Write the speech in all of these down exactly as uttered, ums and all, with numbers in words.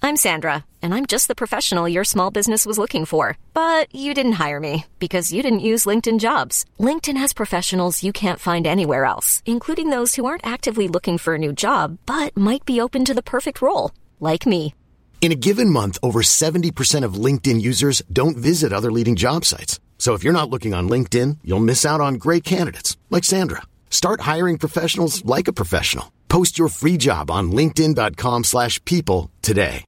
I'm Sandra, and I'm just the professional your small business was looking for. But you didn't hire me because you didn't use LinkedIn Jobs. LinkedIn has professionals you can't find anywhere else, including those who aren't actively looking for a new job, but might be open to the perfect role, like me. In a given month, over seventy percent of LinkedIn users don't visit other leading job sites. So if you're not looking on LinkedIn, you'll miss out on great candidates like Sandra. Start hiring professionals like a professional. Post your free job on linkedin.com slash people today.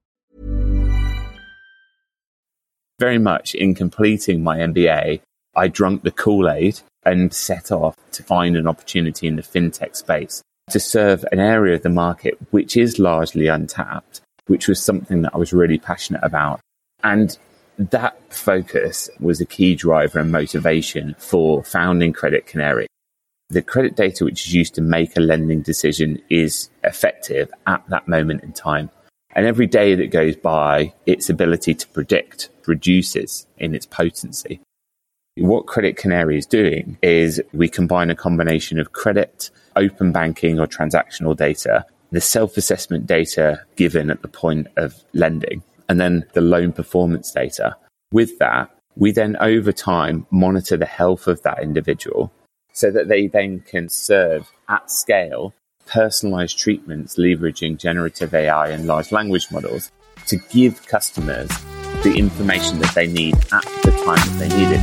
Very much in completing my M B A, I drunk the Kool-Aid and set off to find an opportunity in the fintech space to serve an area of the market which is largely untapped, which was something that I was really passionate about. And that focus was a key driver and motivation for founding Credit Canary. The credit data which is used to make a lending decision is effective at that moment in time. And every day that goes by, its ability to predict reduces in its potency. What Credit Canary is doing is we combine a combination of credit, open banking or transactional data, the self-assessment data given at the point of lending, and then the loan performance data. With that, we then over time monitor the health of that individual so that they then can serve at scale personalized treatments leveraging generative A I and large language models to give customers the information that they need at the time that they need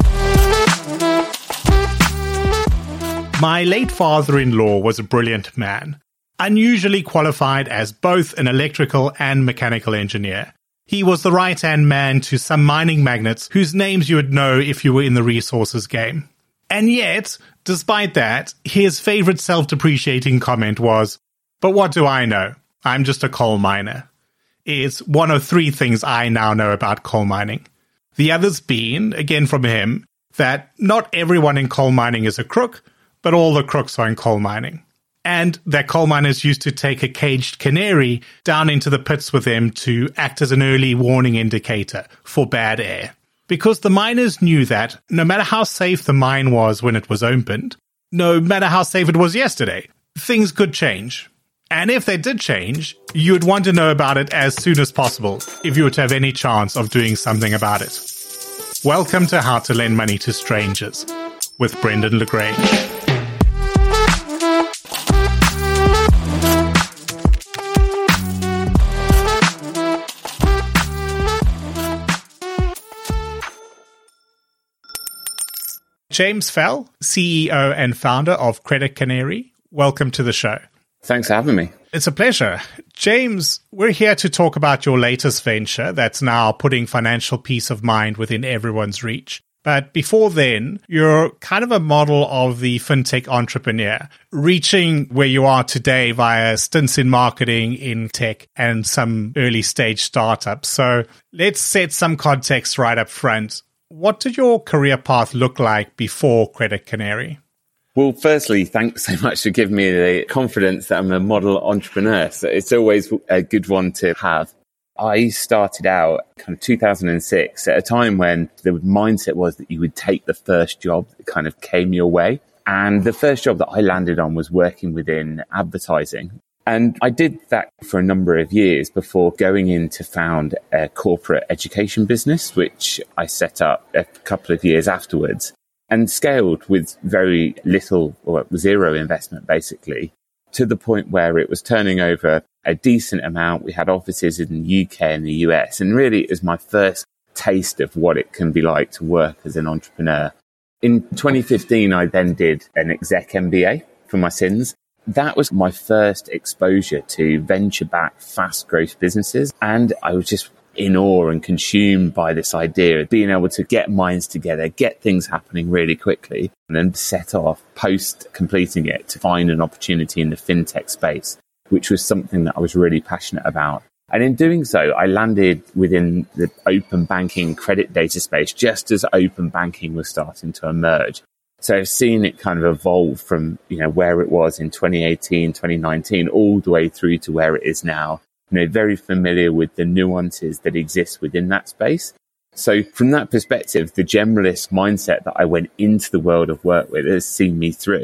it. My late father-in-law was a brilliant man, unusually qualified as both an electrical and mechanical engineer. He was the right-hand man to some mining magnates whose names you would know if you were in the resources game. And yet, despite that, his favorite self-depreciating comment was, "But what do I know? I'm just a coal miner." It's one of three things I now know about coal mining. The others being, again from him, that not everyone in coal mining is a crook, but all the crooks are in coal mining. And that coal miners used to take a caged canary down into the pits with them to act as an early warning indicator for bad air. Because the miners knew that no matter how safe the mine was when it was opened, no matter how safe it was yesterday, things could change. And if they did change, you would want to know about it as soon as possible if you were to have any chance of doing something about it. Welcome to How to Lend Money to Strangers with Brendan LaGrange. James Fell, C E O and founder of Credit Canary, welcome to the show. Thanks for having me. It's a pleasure. James, we're here to talk about your latest venture that's now putting financial peace of mind within everyone's reach. But before then, you're kind of a model of the fintech entrepreneur, reaching where you are today via stints in marketing, in tech, and some early stage startups. So let's set some context right up front. What did your career path look like before Credit Canary? Well, firstly, thanks so much for giving me the confidence that I'm a model entrepreneur. So it's always a good one to have. I started out kind of two thousand six at a time when the mindset was that you would take the first job that kind of came your way. And the first job that I landed on was working within advertising. And I did that for a number of years before going in to found a corporate education business, which I set up a couple of years afterwards and scaled with very little or zero investment, basically, to the point where it was turning over a decent amount. We had offices in the U K and the U S, and really it was my first taste of what it can be like to work as an entrepreneur. In twenty fifteen, I then did an exec M B A for my sins. That was my first exposure to venture-backed, fast-growth businesses, and I was just in awe and consumed by this idea of being able to get minds together, get things happening really quickly, and then set off post completing it to find an opportunity in the fintech space, which was something that I was really passionate about. And in doing so, I landed within the open banking credit data space just as open banking was starting to emerge. So I've seen it kind of evolve from, you know, where it was in twenty eighteen, twenty nineteen, all the way through to where it is now. You know, very familiar with the nuances that exist within that space. So from that perspective, the generalist mindset that I went into the world of work with has seen me through.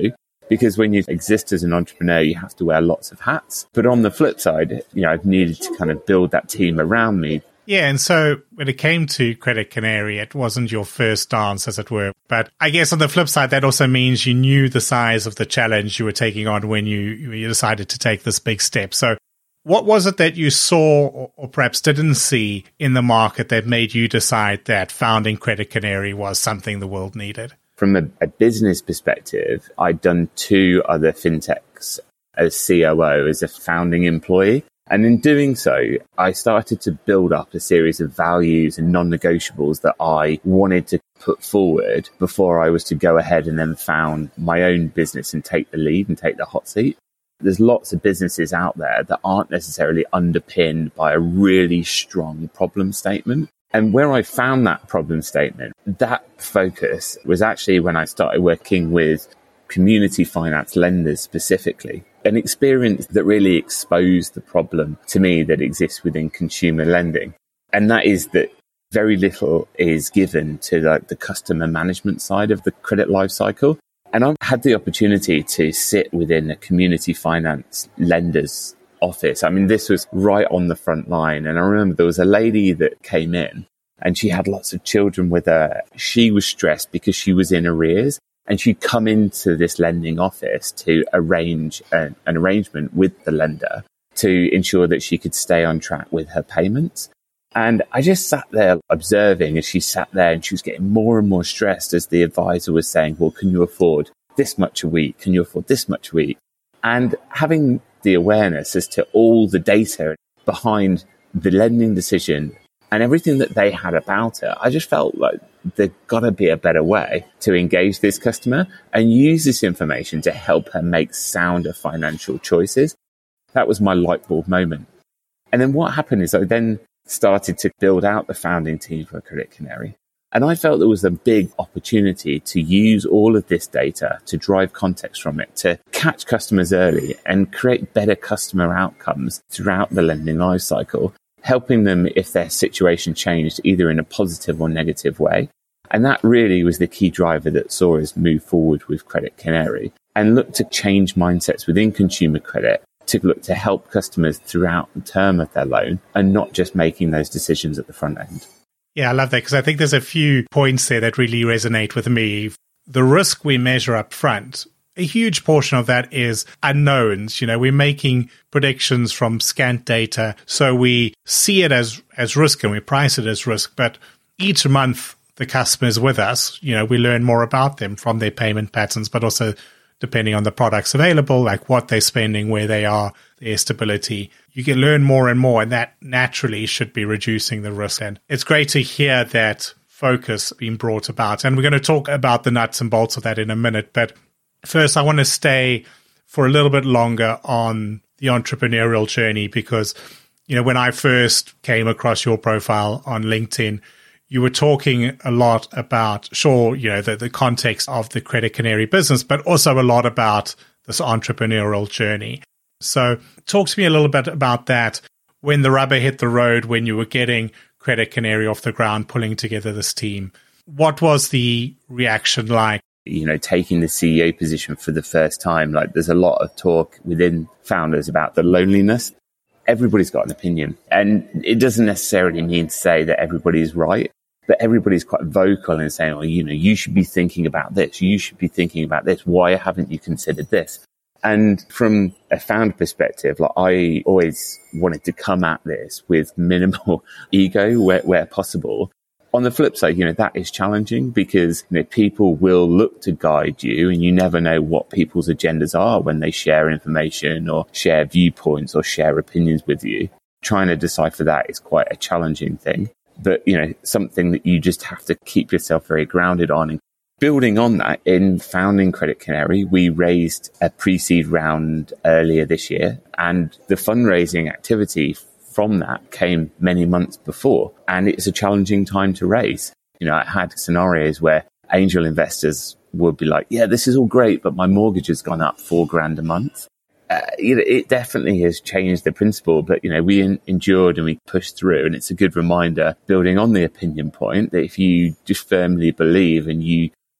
Because when you exist as an entrepreneur, you have to wear lots of hats. But on the flip side, you know, I've needed to kind of build that team around me. Yeah, and so when it came to Credit Canary, it wasn't your first dance, as it were. But I guess on the flip side, that also means you knew the size of the challenge you were taking on when you, you decided to take this big step. So what was it that you saw or, or perhaps didn't see in the market that made you decide that founding Credit Canary was something the world needed? From a, a business perspective, I'd done two other fintechs as C O O, as a founding employee. And in doing so, I started to build up a series of values and non-negotiables that I wanted to put forward before I was to go ahead and then found my own business and take the lead and take the hot seat. There's lots of businesses out there that aren't necessarily underpinned by a really strong problem statement. And where I found that problem statement, that focus was actually when I started working with community finance lenders specifically. An experience that really exposed the problem to me that exists within consumer lending. And that is that very little is given to like the customer management side of the credit life cycle. And I've had the opportunity to sit within a community finance lender's office. I mean, this was right on the front line. And I remember there was a lady that came in and she had lots of children with her. She was stressed because she was in arrears. And she'd come into this lending office to arrange an, an arrangement with the lender to ensure that she could stay on track with her payments. And I just sat there observing as she sat there, and she was getting more and more stressed as the advisor was saying, well, can you afford this much a week? Can you afford this much a week? And having the awareness as to all the data behind the lending decision and everything that they had about it, I just felt like there's got to be a better way to engage this customer and use this information to help her make sounder financial choices. That was my light bulb moment. And then what happened is I then started to build out the founding team for Credit Canary. And I felt there was a big opportunity to use all of this data to drive context from it, to catch customers early and create better customer outcomes throughout the lending life cycle, helping them if their situation changed either in a positive or negative way. And that really was the key driver that saw us move forward with Credit Canary and look to change mindsets within consumer credit to look to help customers throughout the term of their loan and not just making those decisions at the front end. Yeah, I love that because I think there's a few points there that really resonate with me. The risk we measure up front, a huge portion of that is unknowns. You know, we're making predictions from scant data, so we see it as, as risk and we price it as risk. But each month the customer's with us, you know, we learn more about them from their payment patterns, but also depending on the products available, like what they're spending, where they are, their stability. You can learn more and more, and that naturally should be reducing the risk. And it's great to hear that focus being brought about. And we're going to talk about the nuts and bolts of that in a minute. But first, I want to stay for a little bit longer on the entrepreneurial journey because, you know, when I first came across your profile on LinkedIn, you were talking a lot about, sure, you know, the, the context of the Credit Canary business, but also a lot about this entrepreneurial journey. So talk to me a little bit about that. When the rubber hit the road, when you were getting Credit Canary off the ground, pulling together this team, what was the reaction like? You know, taking the C E O position for the first time, like there's a lot of talk within founders about the loneliness. Everybody's got an opinion, and it doesn't necessarily mean to say that everybody's right, but everybody's quite vocal in saying, well, you know, you should be thinking about this. You should be thinking about this. Why haven't you considered this? And from a founder perspective, like I always wanted to come at this with minimal ego where, where possible. On the flip side, you know, that is challenging because, you know, people will look to guide you and you never know what people's agendas are when they share information or share viewpoints or share opinions with you. Trying to decipher that is quite a challenging thing, but, you know, something that you just have to keep yourself very grounded on. And building on that, in founding Credit Canary, we raised a pre-seed round earlier this year, and the fundraising activity from that came many months before, and it's a challenging time to raise. You know, I had scenarios where angel investors would be like, yeah, this is all great, but my mortgage has gone up four grand a month. Uh, you know, it definitely has changed the principle, but, you know, we in, endured and we pushed through. And it's a good reminder, building on the opinion point, that if you just firmly believe and you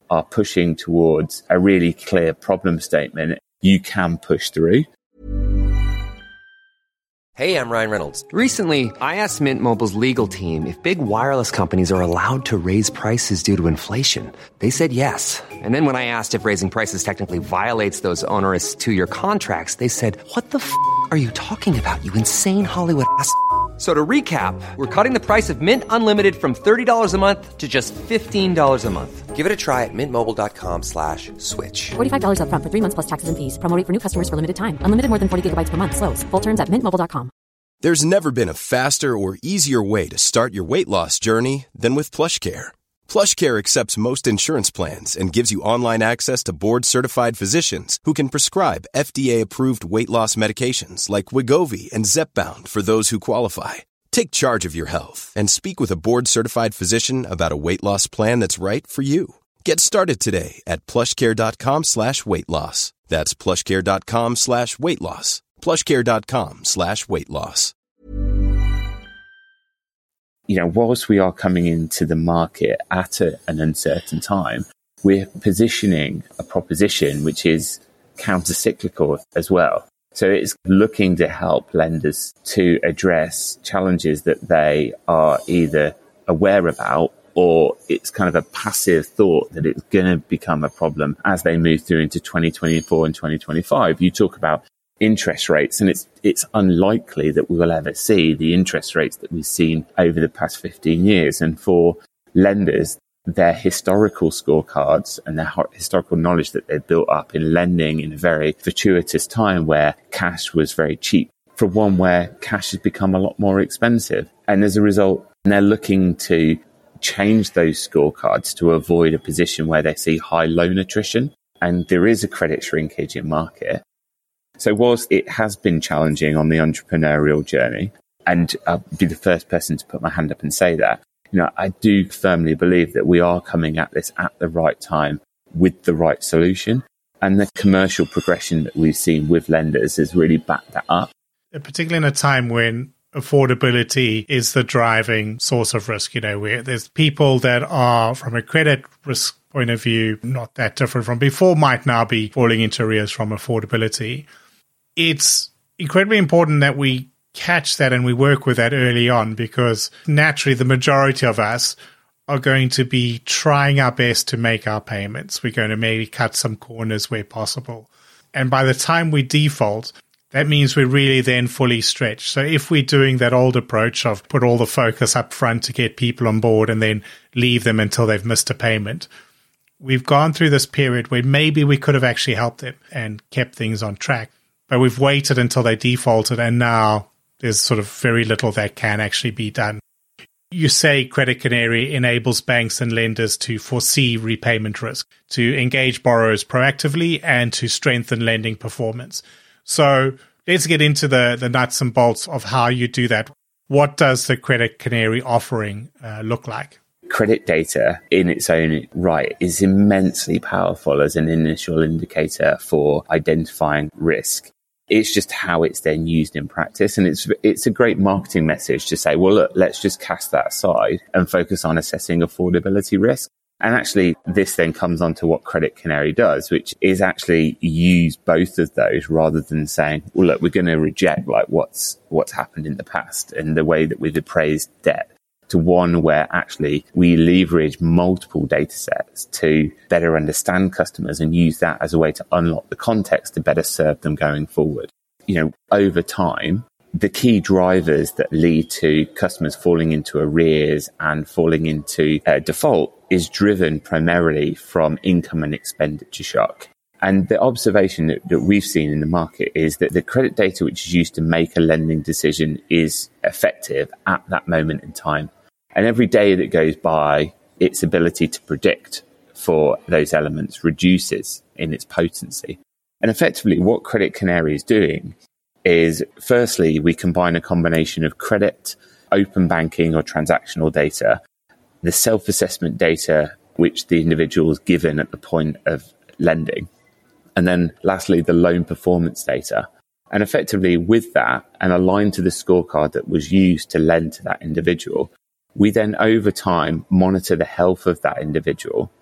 are pushing towards a really clear problem statement you can push through. Hey, I'm Ryan Reynolds. Recently, I asked Mint Mobile's legal team if big wireless companies are allowed to raise prices due to inflation. They said yes. And then when I asked if raising prices technically violates those onerous two-year contracts, they said, "What the f*** are you talking about, you insane Hollywood ass f- So to recap, we're cutting the price of Mint Unlimited from thirty dollars a month to just fifteen dollars a month. Give it a try at mintmobile.com slash switch. forty-five dollars up front for three months plus taxes and fees. Promo rate for new customers for limited time. Unlimited more than forty gigabytes per month. Slows full terms at mint mobile dot com. There's never been a faster or easier way to start your weight loss journey than with PlushCare. PlushCare accepts most insurance plans and gives you online access to board-certified physicians who can prescribe F D A-approved weight loss medications like Wegovy and Zepbound for those who qualify. Take charge of your health and speak with a board-certified physician about a weight loss plan that's right for you. Get started today at plushcare.com slash weight loss. That's plushcare.com slash weight loss. plushcare.com slash weight loss. You know, whilst we are coming into the market at a, an uncertain time, we're positioning a proposition which is counter-cyclical as well. So it's looking to help lenders to address challenges that they are either aware about, or it's kind of a passive thought that it's going to become a problem as they move through into twenty twenty-four and twenty twenty-five. You talk about interest rates, and it's it's unlikely that we will ever see the interest rates that we've seen over the past fifteen years. And for lenders, their historical scorecards and their historical knowledge that they've built up in lending in a very fortuitous time where cash was very cheap, for one where cash has become a lot more expensive. And as a result, they're looking to change those scorecards to avoid a position where they see high loan attrition. And there is a credit shrinkage in market. So whilst it has been challenging on the entrepreneurial journey, and I'll be the first person to put my hand up and say that, you know, I do firmly believe that we are coming at this at the right time with the right solution. And the commercial progression that we've seen with lenders has really backed that up. Particularly in a time when affordability is the driving source of risk, you know, where there's people that are, from a credit risk point of view, not that different from before, might now be falling into arrears from affordability. It's incredibly important that we catch that and we work with that early on, because naturally the majority of us are going to be trying our best to make our payments. We're going to maybe cut some corners where possible. And by the time we default, that means we're really then fully stretched. So if we're doing that old approach of put all the focus up front to get people on board and then leave them until they've missed a payment, we've gone through this period where maybe we could have actually helped them and kept things on track. But we've waited until they defaulted, and now there's sort of very little that can actually be done. You say Credit Canary enables banks and lenders to foresee repayment risk, to engage borrowers proactively, and to strengthen lending performance. So let's get into the, the nuts and bolts of how you do that. What does the Credit Canary offering uh, look like? Credit data in its own right is immensely powerful as an initial indicator for identifying risk. It's just how it's then used in practice. And it's it's a great marketing message to say, well, look, let's just cast that aside and focus on assessing affordability risk. And actually, this then comes on to what Credit Canary does, which is actually use both of those rather than saying, well, look, we're going to reject like what's what's happened in the past and the way that we've appraised debt, to one where actually we leverage multiple data sets to better understand customers and use that as a way to unlock the context to better serve them going forward. You know, over time, the key drivers that lead to customers falling into arrears and falling into uh, default is driven primarily from income and expenditure shock. And the observation that, that we've seen in the market is that the credit data which is used to make a lending decision is effective at that moment in time. And every day that goes by, its ability to predict for those elements reduces in its potency. And effectively, what Credit Canary is doing is, firstly, we combine a combination of credit, open banking or transactional data, the self-assessment data which the individual is given at the point of lending, and then lastly, the loan performance data. And effectively, with that, and aligned to the scorecard that was used to lend to that individual, we then over time monitor the health of that individual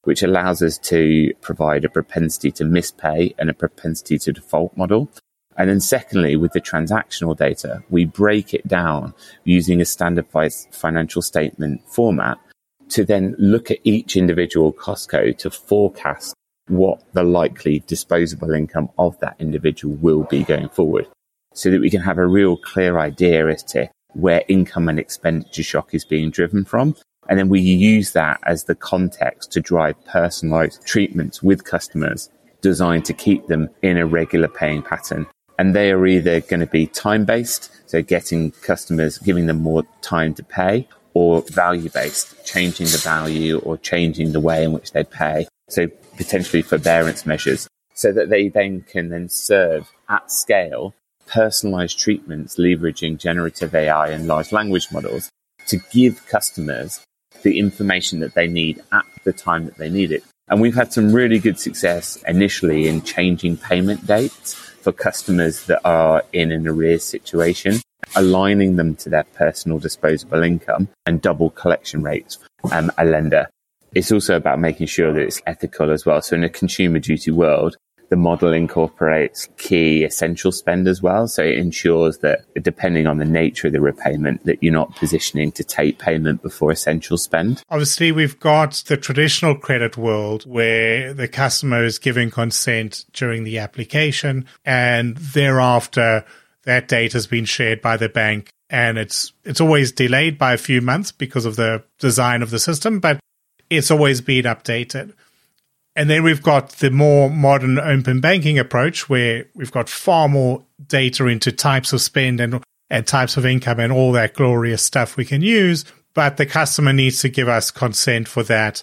which allows us to provide a propensity to mispay and a propensity to default model. And then secondly, with the transactional data, we break it down using a standardized financial statement format to then look at each individual cost code to forecast what the likely disposable income of that individual will be going forward, so that we can have a real clear idea as to where income and expenditure shock is being driven from. And then we use that as the context to drive personalized treatments with customers designed to keep them in a regular paying pattern. And they are either going to be time-based, so getting customers, giving them more time to pay, or value-based, changing the value or changing the way in which they pay. So potentially forbearance measures, so that they then can then serve at scale personalized treatments leveraging generative A I and large language models to give customers the information that they need at the time that they need it. And we've had some really good success initially in changing payment dates for customers that are in an arrears situation, aligning them to their personal disposable income and double collection rates um, a lender. It's also about making sure that it's ethical as well. So in a consumer duty world, the model incorporates key essential spend as well. So it ensures that depending on the nature of the repayment, that you're not positioning to take payment before essential spend. Obviously, we've got the traditional credit world where the customer is giving consent during the application, and thereafter that data has been shared by the bank, and it's it's always delayed by a few months because of the design of the system, but it's always been updated. And then we've got the more modern open banking approach where we've got far more data into types of spend and, and types of income and all that glorious stuff we can use. But the customer needs to give us consent for that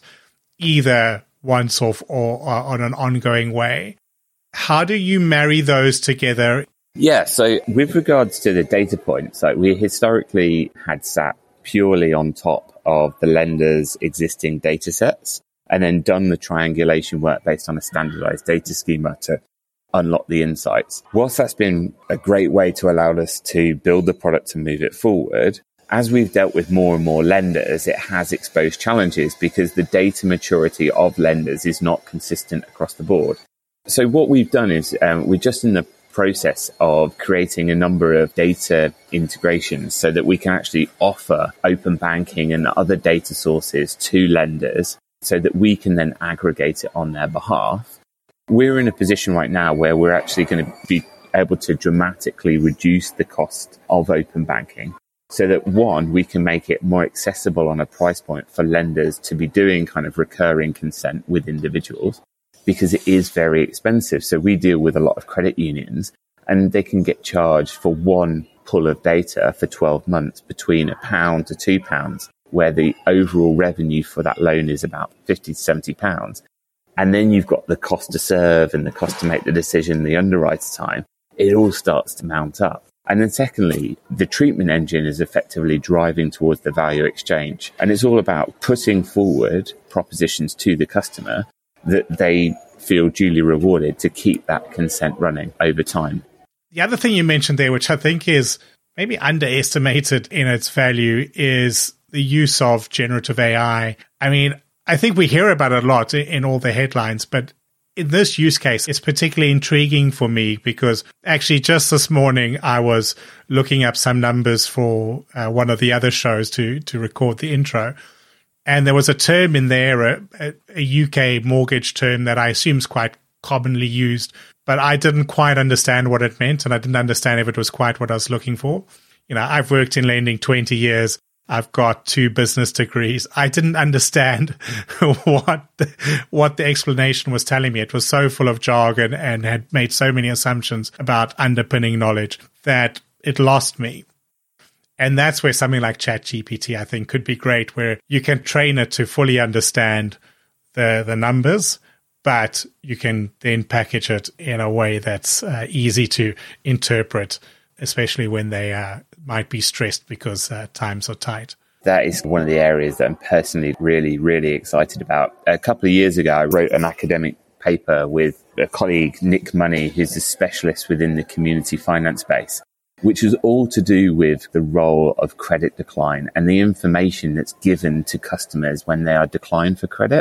either once off or, or on an ongoing way. How do you marry those together? Yeah, so with regards to the data points, like we historically had sat purely on top of the lender's existing data sets, and then done the triangulation work based on a standardized data schema to unlock the insights. Whilst that's been a great way to allow us to build the product and move it forward, as we've dealt with more and more lenders, it has exposed challenges because the data maturity of lenders is not consistent across the board. So what we've done is um, we're just in the process of creating a number of data integrations so that we can actually offer open banking and other data sources to lenders, so that we can then aggregate it on their behalf. We're in a position right now where we're actually going to be able to dramatically reduce the cost of open banking so that, one, we can make it more accessible on a price point for lenders to be doing kind of recurring consent with individuals, because it is very expensive. So we deal with a lot of credit unions and they can get charged for one pull of data for twelve months between a pound to two pounds. Where the overall revenue for that loan is about fifty to seventy pounds. And then you've got the cost to serve and the cost to make the decision, the underwriter time. It all starts to mount up. And then secondly, the treatment engine is effectively driving towards the value exchange. And it's all about putting forward propositions to the customer that they feel duly rewarded to keep that consent running over time. The other thing you mentioned there, which I think is maybe underestimated in its value, is the use of generative A I. I mean, I think we hear about it a lot in all the headlines, but in this use case, it's particularly intriguing for me because actually just this morning I was looking up some numbers for uh, one of the other shows to, to record the intro. And there was a term in there, a, a U K mortgage term that I assume is quite commonly used, but I didn't quite understand what it meant, and I didn't understand if it was quite what I was looking for. You know, I've worked in lending twenty years. I've got two business degrees. I didn't understand what the, what the explanation was telling me. It was so full of jargon and had made so many assumptions about underpinning knowledge that it lost me. And that's where something like ChatGPT, I think, could be great, where you can train it to fully understand the, the numbers, but you can then package it in a way that's uh, easy to interpret, especially when they uh, might be stressed because uh, times are tight. That is one of the areas that I'm personally really, really excited about. A couple of years ago, I wrote an academic paper with a colleague, Nick Money, who's a specialist within the community finance space, which was all to do with the role of credit decline and the information that's given to customers when they are declined for credit.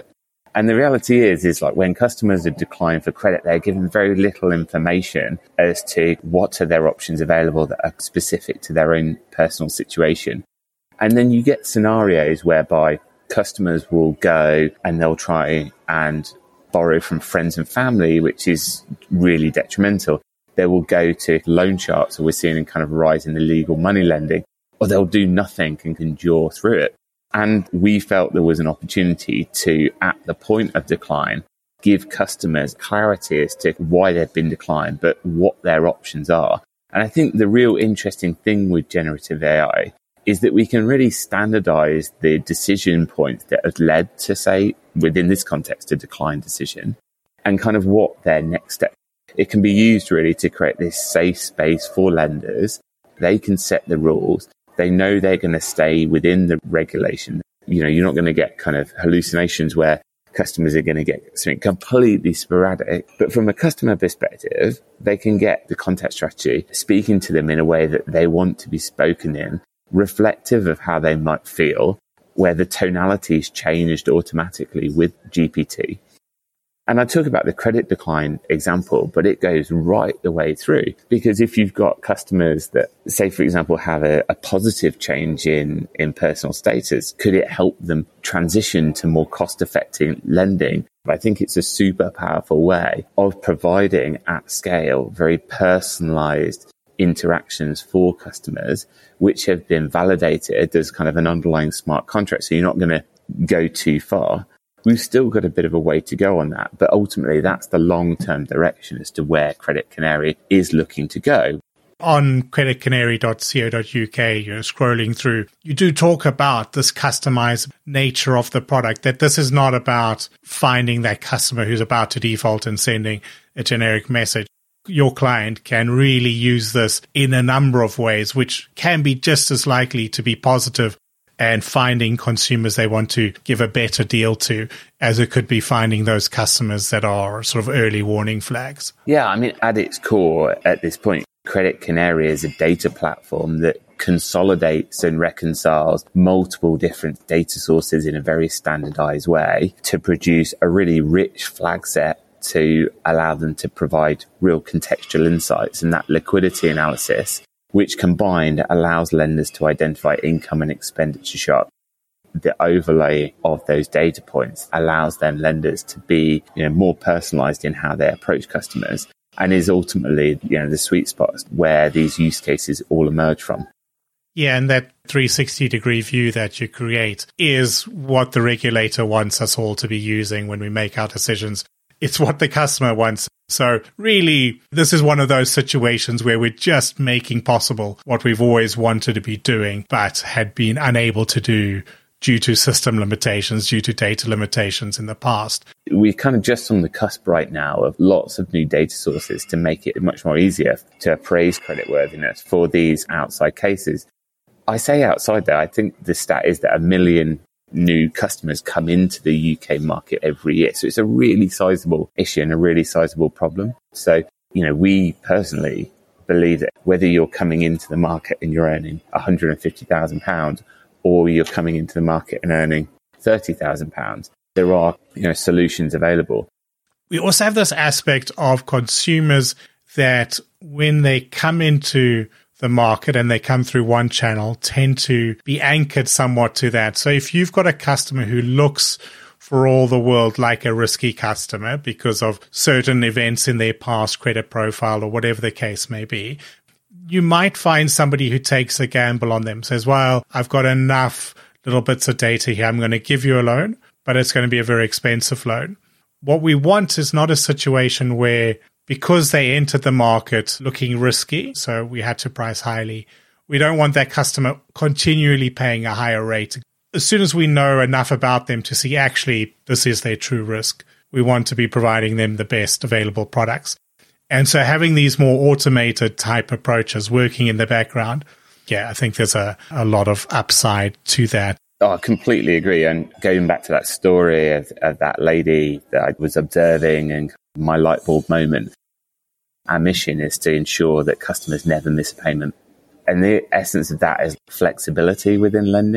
And the reality is, is like when customers are declined for credit, they're given very little information as to what are their options available that are specific to their own personal situation. And then you get scenarios whereby customers will go and they'll try and borrow from friends and family, which is really detrimental. They will go to loan sharks, so we're seeing a kind of rise in illegal money lending, or they'll do nothing and endure through it. And we felt there was an opportunity to, at the point of decline, give customers clarity as to why they've been declined, but what their options are. And I think the real interesting thing with generative A I is that we can really standardize the decision points that have led to, say, within this context, a decline decision, and kind of what their next step. It can be used really to create this safe space for lenders. They can set the rules. They know they're going to stay within the regulation. You know, you're not going to get kind of hallucinations where customers are going to get something completely sporadic. But from a customer perspective, they can get the content strategy speaking to them in a way that they want to be spoken in, reflective of how they might feel, where the tonality is changed automatically with G P T. And I talk about the credit decline example, but it goes right the way through. Because if you've got customers that, say, for example, have a, a positive change in, in personal status, could it help them transition to more cost-effective lending? I think it's a super powerful way of providing at scale very personalized interactions for customers, which have been validated as kind of an underlying smart contract. So you're not going to go too far. We've still got a bit of a way to go on that, but ultimately that's the long-term direction as to where Credit Canary is looking to go. On credit canary dot co dot uk, you're scrolling through, you do talk about this customized nature of the product, that this is not about finding that customer who's about to default and sending a generic message. Your client can really use this in a number of ways, which can be just as likely to be positive and finding consumers they want to give a better deal to, as it could be finding those customers that are sort of early warning flags. Yeah, I mean, at its core, at this point, Credit Canary is a data platform that consolidates and reconciles multiple different data sources in a very standardized way to produce a really rich flag set to allow them to provide real contextual insights. And that liquidity analysis, which combined allows lenders to identify income and expenditure shocks. The overlay of those data points allows then lenders to be, you know, more personalized in how they approach customers, and is ultimately, you know, the sweet spot where these use cases all emerge from. Yeah, and that three sixty degree view that you create is what the regulator wants us all to be using when we make our decisions. It's what the customer wants. So really, this is one of those situations where we're just making possible what we've always wanted to be doing, but had been unable to do due to system limitations, due to data limitations in the past. We're kind of just on the cusp right now of lots of new data sources to make it much more easier to appraise creditworthiness for these outside cases. I say outside there, I think the stat is that a million new customers come into the U K market every year. So it's a really sizable issue and a really sizable problem. So, you know, we personally believe that whether you're coming into the market and you're earning one hundred fifty thousand pounds or you're coming into the market and earning thirty thousand pounds, there are, you know, solutions available. We also have this aspect of consumers that when they come into the market and they come through one channel tend to be anchored somewhat to that. So if you've got a customer who looks for all the world like a risky customer because of certain events in their past credit profile or whatever the case may be, you might find somebody who takes a gamble on them, says, well, I've got enough little bits of data here. I'm going to give you a loan, but it's going to be a very expensive loan. What we want is not a situation where because they entered the market looking risky, so we had to price highly, we don't want that customer continually paying a higher rate. As soon as we know enough about them to see actually this is their true risk, we want to be providing them the best available products. And so having these more automated type approaches working in the background, yeah, I think there's a, a lot of upside to that. Oh, I completely agree. And going back to that story of, of that lady that I was observing and my light bulb moment, our mission is to ensure that customers never miss a payment. And the essence of that is flexibility within lending.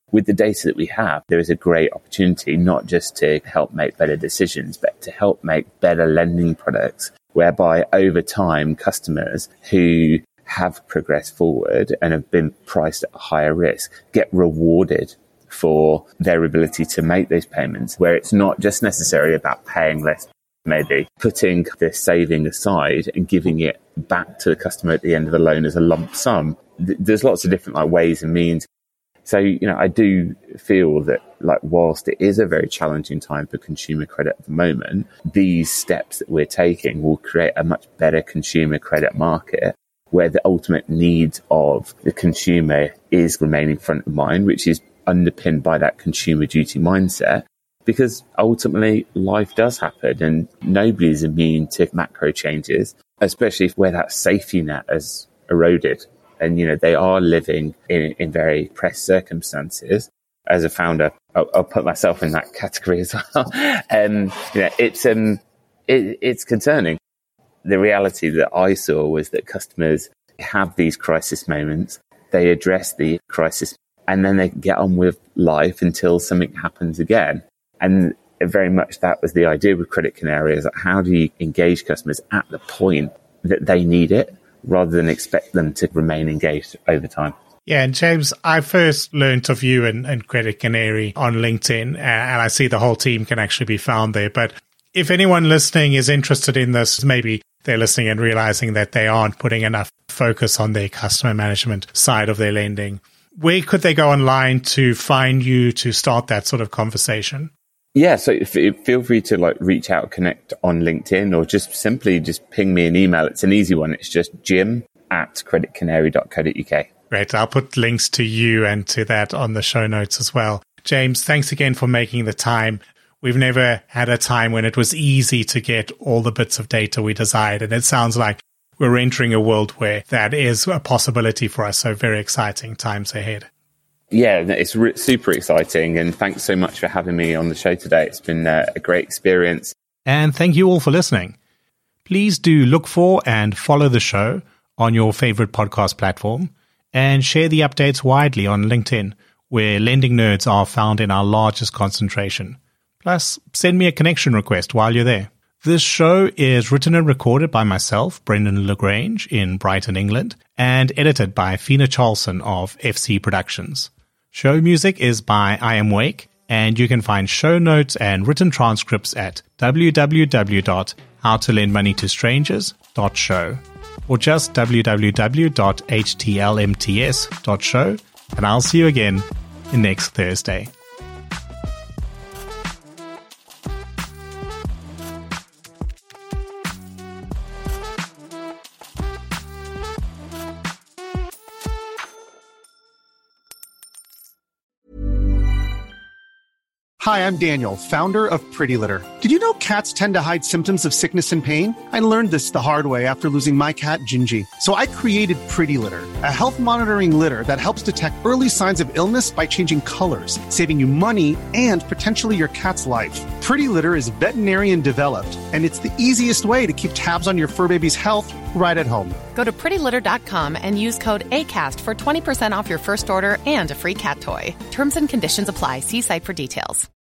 with the data that we have, there is a great opportunity not just to help make better decisions, but to help make better lending products, whereby over time, customers who have progressed forward and have been priced at a higher risk get rewarded for their ability to make those payments, where it's not just necessarily about paying less, maybe putting the saving aside and giving it back to the customer at the end of the loan as a lump sum. There's lots of different like ways and means. So, you know, I do feel that, like, whilst it is a very challenging time for consumer credit at the moment, these steps that we're taking will create a much better consumer credit market where the ultimate needs of the consumer is remaining front of mind, which is underpinned by that consumer duty mindset. Because ultimately, life does happen and nobody is immune to macro changes, especially where that safety net has eroded. And, you know, they are living in, in very pressed circumstances. As a founder, I'll, I'll put myself in that category as well. um, you know, it's, um, it, it's concerning. The reality that I saw was that customers have these crisis moments. They address the crisis and then they get on with life until something happens again. And very much that was the idea with Credit Canary, is that how do you engage customers at the point that they need it, rather than expect them to remain engaged over time. Yeah, and James, I first learned of you and, and Credit Canary on LinkedIn, and I see the whole team can actually be found there. But if anyone listening is interested in this, maybe they're listening and realizing that they aren't putting enough focus on their customer management side of their lending, where could they go online to find you to start that sort of conversation? Yeah, so if, if, feel free to like reach out, connect on LinkedIn, or just simply just ping me an email. It's an easy one. It's just jim at credit canary dot co dot uk. Great. I'll put links to you and to that on the show notes as well. James, thanks again for making the time. We've never had a time when it was easy to get all the bits of data we desired. And it sounds like we're entering a world where that is a possibility for us. So very exciting times ahead. Yeah, it's re- super exciting. And thanks so much for having me on the show today. It's been uh, a great experience. And thank you all for listening. Please do look for and follow the show on your favorite podcast platform and share the updates widely on LinkedIn, where lending nerds are found in our largest concentration. Plus, send me a connection request while you're there. This show is written and recorded by myself, Brendan LaGrange, in Brighton, England, and edited by Fina Charlson of F C Productions. Show music is by I Am Wake, and you can find show notes and written transcripts at w w w dot how to lend money to strangers dot show or just w w w dot h t l m t s dot show, and I'll see you again next Thursday. Hi, I'm Daniel, founder of Pretty Litter. Did you know cats tend to hide symptoms of sickness and pain? I learned this the hard way after losing my cat, Gingy. So I created Pretty Litter, a health monitoring litter that helps detect early signs of illness by changing colors, saving you money and potentially your cat's life. Pretty Litter is veterinarian developed, and it's the easiest way to keep tabs on your fur baby's health right at home. Go to pretty litter dot com and use code ACAST for twenty percent off your first order and a free cat toy. Terms and conditions apply. See site for details.